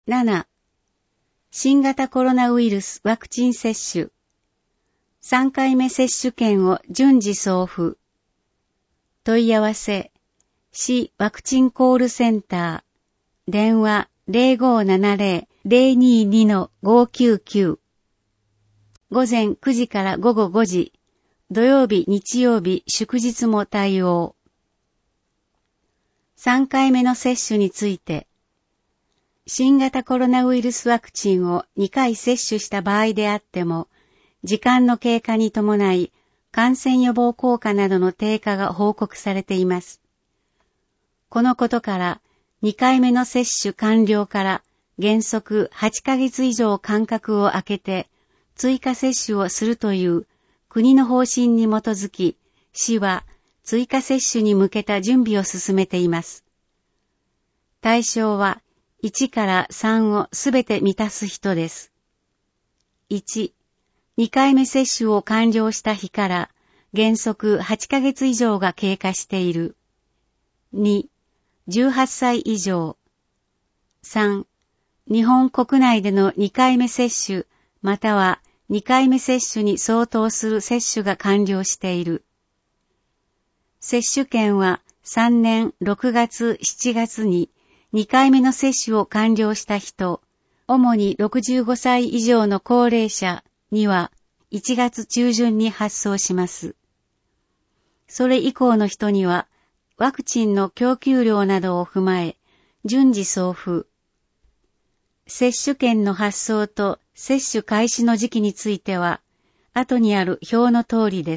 7、新型コロナウイルスワクチン接種。3回目接種券を順次送付。問い合わせ、市ワクチンコールセンター。電話 0570-022-599。午前9時から午後5時。土曜日、日曜日、祝日も対応。3回目の接種について、新型コロナウイルスワクチンを2回接種した場合であっても、時間の経過に伴い感染予防効果などの低下が報告されています。このことから2回目の接種完了から原則8ヶ月以上間隔を空けて追加接種をするという国の方針に基づき、市は追加接種に向けた準備を進めています。対象は1から3をすべて満たす人です。1、2回目接種を完了した日から原則8ヶ月以上が経過している。2、18歳以上。3、日本国内での2回目接種または2回目接種に相当する接種が完了している。接種券は3年6月7月に2回目の接種を完了した人、主に65歳以上の高齢者には1月中旬に発送します。それ以降の人にはワクチンの供給量などを踏まえ順次送付。接種券の発送と接種開始の時期については後にある表の通りです。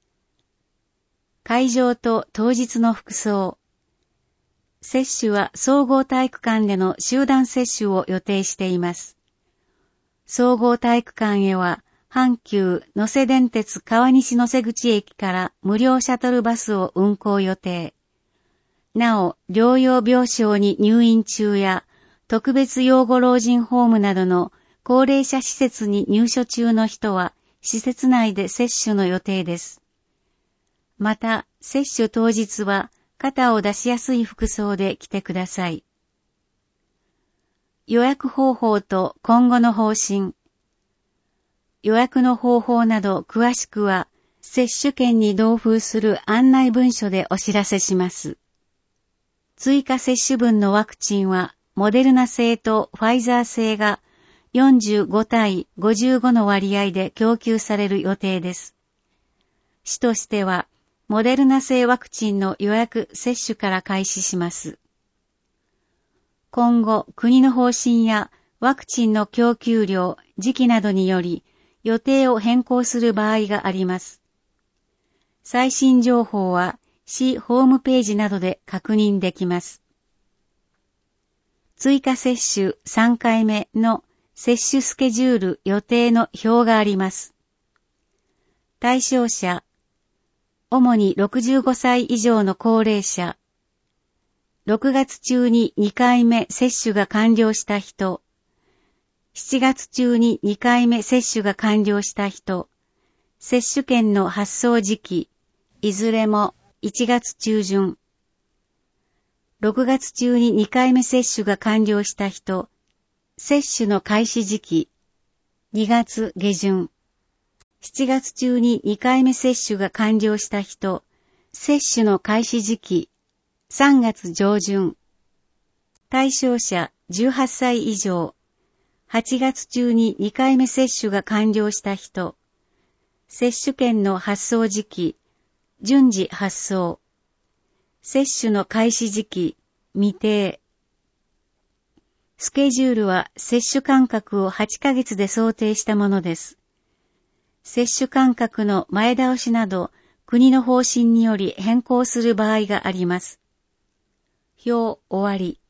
会場と当日の服装。接種は総合体育館での集団接種を予定しています。総合体育館へは阪急能勢電鉄川西能勢口駅から無料シャトルバスを運行予定。なお、療養病床に入院中や特別養護老人ホームなどの高齢者施設に入所中の人は施設内で接種の予定です。また、接種当日は肩を出しやすい服装で来てください。予約方法と今後の方針。予約の方法など詳しくは接種券に同封する案内文書でお知らせします。追加接種分のワクチンはモデルナ製とファイザー製が45対55の割合で供給される予定です。市としてはモデルナ製ワクチンの予約接種から開始します。今後、国の方針やワクチンの供給量、時期などにより予定を変更する場合があります。最新情報は市ホームページなどで確認できます。追加接種3回目の接種スケジュール予定の表があります。対象者、主に65歳以上の高齢者、6月中に2回目接種が完了した人、7月中に2回目接種が完了した人、接種券の発送時期、いずれも1月中旬、6月中に2回目接種が完了した人、接種の開始時期、2月下旬、7月中に2回目接種が完了した人、接種の開始時期、3月上旬、対象者18歳以上、8月中に2回目接種が完了した人、接種券の発送時期、順次発送、接種の開始時期、未定。スケジュールは接種間隔を8ヶ月で想定したものです。接種間隔の前倒しなど、国の方針により変更する場合があります。表終わり。